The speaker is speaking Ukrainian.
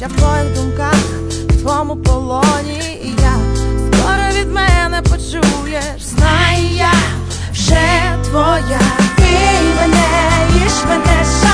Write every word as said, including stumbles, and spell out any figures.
я в твоїх думках, в твоєму полоні, і я скоро від мене почуєш. Знай, я вже твоя. Пий мене, їж мене,